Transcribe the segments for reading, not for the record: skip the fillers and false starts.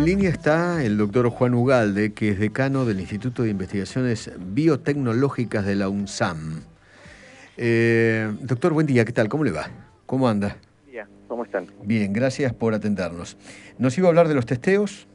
en línea está el doctor Juan Ugalde, que es decano del Instituto de Investigaciones Biotecnológicas de la UNSAM. Doctor, buen día, ¿qué tal? ¿Cómo le va? ¿Cómo anda? Bien, ¿cómo están? Bien, gracias por atendernos. ¿Nos iba a hablar de los testeos?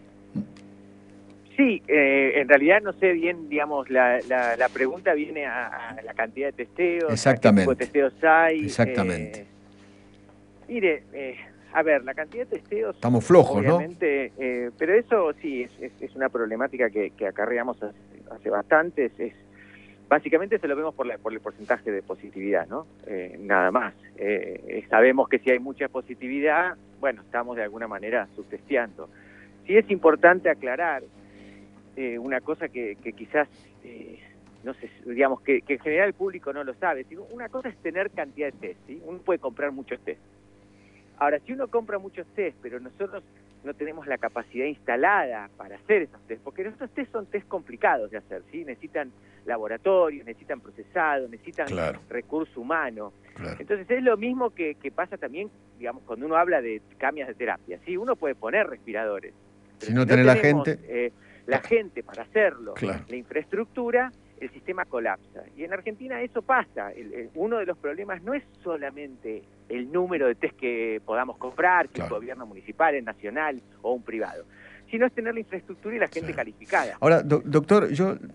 Sí, en realidad no sé bien, digamos, la pregunta viene a la cantidad de testeos, Exactamente. a qué tipo de testeos hay. Exactamente. Mire, a ver, la cantidad de testeos... Estamos flojos, obviamente, ¿no? Pero eso sí, es una problemática que acarreamos hace bastante. Básicamente se lo vemos por el porcentaje de positividad, ¿no? Nada más. Sabemos que si hay mucha positividad, bueno, estamos de alguna manera subtesteando. Sí es importante aclarar una cosa que quizás, no sé, digamos, que en general el público no lo sabe. Una cosa es tener cantidad de test, ¿sí? Uno puede comprar muchos test. Ahora, si uno compra muchos test, pero nosotros no tenemos la capacidad instalada para hacer esos test, porque estos test son test complicados de hacer, ¿sí? Necesitan laboratorio, necesitan procesado, necesitan recurso humano. Claro. Entonces es lo mismo que pasa también, digamos, cuando uno habla de camas de terapia, ¿sí? Uno puede poner respiradores. Pero si no tenés la gente para hacerlo, la infraestructura, el sistema colapsa. Y en Argentina eso pasa. Uno de los problemas no es solamente el número de test que podamos comprar, si el gobierno municipal, el nacional o un privado, sino es tener la infraestructura y la gente calificada. Ahora, doctor,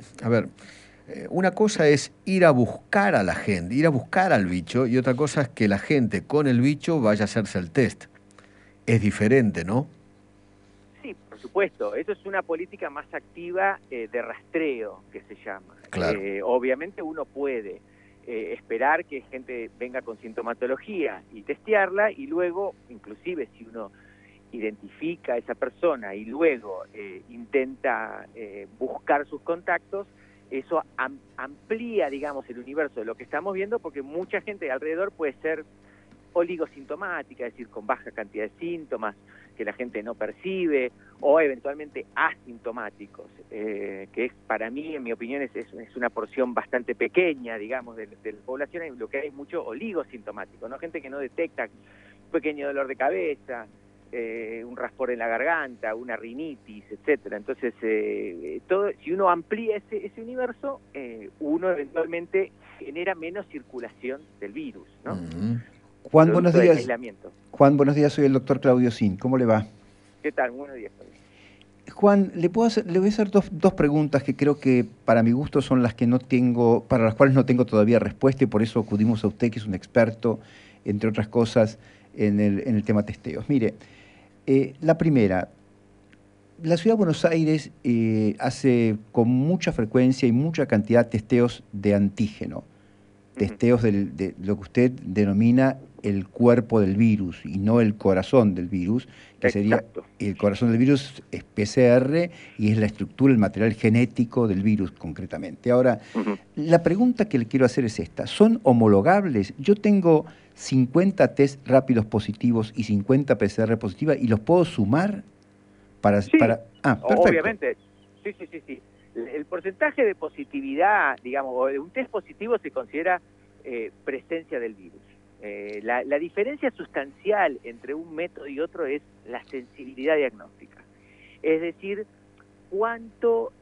una cosa es ir a buscar a la gente, ir a buscar al bicho, y otra cosa es que la gente con el bicho vaya a hacerse el test. Es diferente, ¿no? Sí, por supuesto. Eso es una política más activa de rastreo, que se llama. Claro. Obviamente uno puede esperar que gente venga con sintomatología y testearla, y luego, inclusive si uno identifica a esa persona y luego intenta buscar sus contactos, eso amplía, digamos, el universo de lo que estamos viendo, porque mucha gente alrededor puede ser oligosintomática, es decir, con baja cantidad de síntomas que la gente no percibe, o eventualmente asintomáticos, que es, para mí, en mi opinión, es una porción bastante pequeña, digamos, de la población. Lo que hay es mucho oligosintomático, ¿no? Gente que no detecta un pequeño dolor de cabeza, un raspor en la garganta, una rinitis, etcétera. Entonces, si uno amplía ese universo, uno eventualmente genera menos circulación del virus, ¿no? Juan, buenos días. Juan, buenos días, soy el doctor Claudio Sin. ¿Cómo le va? ¿Qué tal? Buenos días. Juan, le voy a hacer dos preguntas que creo que para mi gusto son las que no tengo, para las cuales no tengo todavía respuesta, y por eso acudimos a usted, que es un experto, entre otras cosas, en el tema testeos. Mire, la primera, la Ciudad de Buenos Aires hace con mucha frecuencia y mucha cantidad de testeos de antígeno, testeos de lo que usted denomina el cuerpo del virus y no el corazón del virus, que sería el corazón del virus es PCR y es la estructura, el material genético del virus concretamente. Ahora, la pregunta que le quiero hacer es esta: ¿son homologables? Yo tengo 50 test rápidos positivos y 50 PCR positivas, ¿y los puedo sumar para...? Sí, perfecto. Obviamente. Sí. El porcentaje de positividad, digamos, o de un test positivo se considera presencia del virus. La diferencia sustancial entre un método y otro es la sensibilidad diagnóstica. Es decir, cuán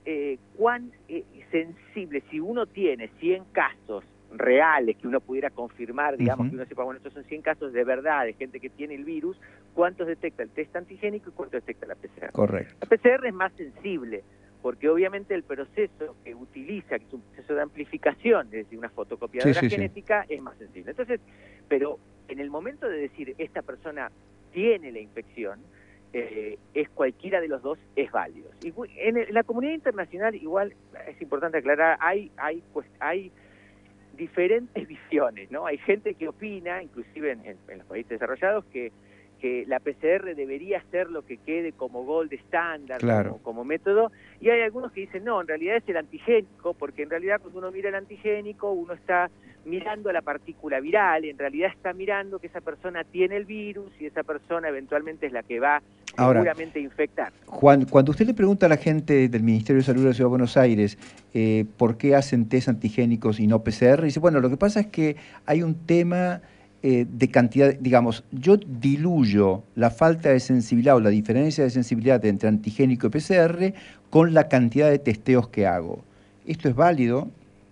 sensible, si uno tiene 100 casos reales que uno pudiera confirmar, digamos, que uno sepa, bueno, estos son 100 casos de verdad, de gente que tiene el virus, ¿cuántos detecta el test antigénico y cuántos detecta la PCR? Correcto. La PCR es más sensible, porque obviamente el proceso que utiliza, que es un proceso de amplificación, es decir, una fotocopiadora genética, es más sensible. Entonces, pero en el momento de decir esta persona tiene la infección, es cualquiera de los dos es válido. Y en la comunidad internacional, igual es importante aclarar, hay diferentes visiones, ¿no? Hay gente que opina, inclusive en los países desarrollados, que la PCR debería ser lo que quede como gold estándar, como método, y hay algunos que dicen, no, en realidad es el antigénico, porque en realidad cuando uno mira el antigénico, uno está mirando la partícula viral, y en realidad está mirando que esa persona tiene el virus, y esa persona eventualmente es la que va seguramente a infectar. Juan, cuando usted le pregunta a la gente del Ministerio de Salud de la Ciudad de Buenos Aires por qué hacen test antigénicos y no PCR, dice, bueno, lo que pasa es que hay un tema de cantidad, digamos, yo diluyo la falta de sensibilidad o la diferencia de sensibilidad entre antigénico y PCR con la cantidad de testeos que hago. ¿Esto es válido?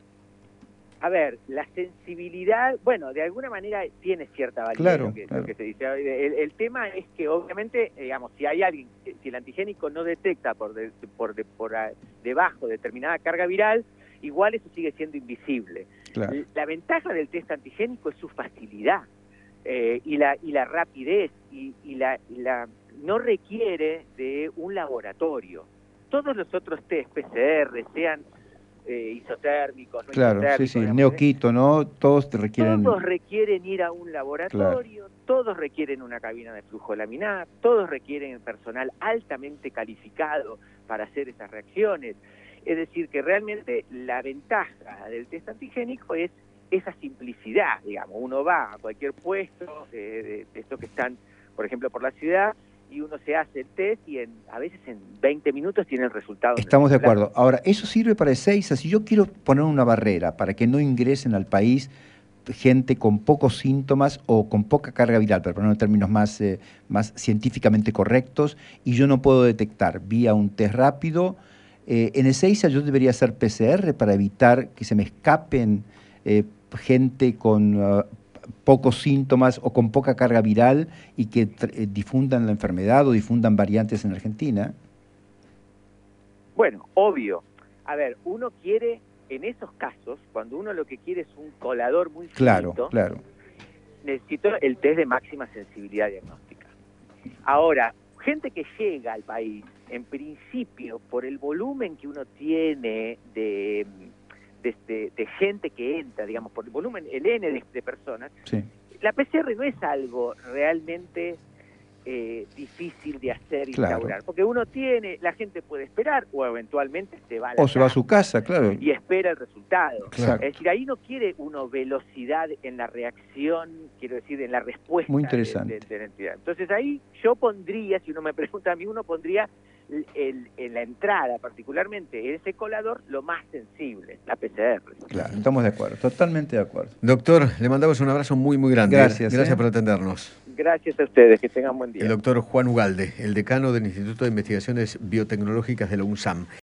A ver, la sensibilidad, bueno, de alguna manera tiene cierta validez, Claro, lo que se dice. El tema es que obviamente, digamos, si hay alguien, si el antigénico no detecta por debajo determinada carga viral, igual eso sigue siendo invisible. Claro. La ventaja del test antigénico es su facilidad y la rapidez y no requiere de un laboratorio. Todos los otros test PCR, sean isotérmicos, no claro, isotérmicos, sí, digamos, neoquito, ¿no? Todos te requieren... Todos requieren ir a un laboratorio, todos requieren una cabina de flujo laminar, todos requieren personal altamente calificado para hacer esas reacciones. Es decir, que realmente la ventaja del test antigénico es esa simplicidad, digamos. Uno va a cualquier puesto de estos que están, por ejemplo, por la ciudad, y uno se hace el test y a veces en 20 minutos tiene el resultado. Estamos de acuerdo. Ahora, eso sirve para Ezeiza. Si yo quiero poner una barrera para que no ingresen al país gente con pocos síntomas o con poca carga viral, pero ponerlo en términos más científicamente correctos, y yo no puedo detectar vía un test rápido, en Ezeiza yo debería hacer PCR para evitar que se me escapen gente con pocos síntomas o con poca carga viral y que difundan la enfermedad o difundan variantes en Argentina. Bueno, obvio. A ver, uno quiere, en esos casos, cuando uno lo que quiere es un colador muy finito, claro. Necesito el test de máxima sensibilidad diagnóstica. Ahora, gente que llega al país, en principio, por el volumen que uno tiene de gente que entra, digamos, por el volumen, el N de personas, sí. La PCR no es algo realmente difícil de hacer y instaurar, porque uno tiene, la gente puede esperar o eventualmente se va a la casa, se va a su casa, claro, y espera el resultado. Exacto. Es decir, ahí no quiere uno velocidad en la reacción, quiero decir, en la respuesta. Muy interesante. De la entidad. Entonces ahí yo pondría, si uno me pregunta a mí, uno pondría en la entrada, particularmente en ese colador, lo más sensible, la PCR. Claro, estamos de acuerdo, totalmente de acuerdo. Doctor, le mandamos un abrazo muy, muy grande. Gracias por atendernos. Gracias a ustedes, que tengan buen día. El doctor Juan Ugalde, el decano del Instituto de Investigaciones Biotecnológicas de la UNSAM.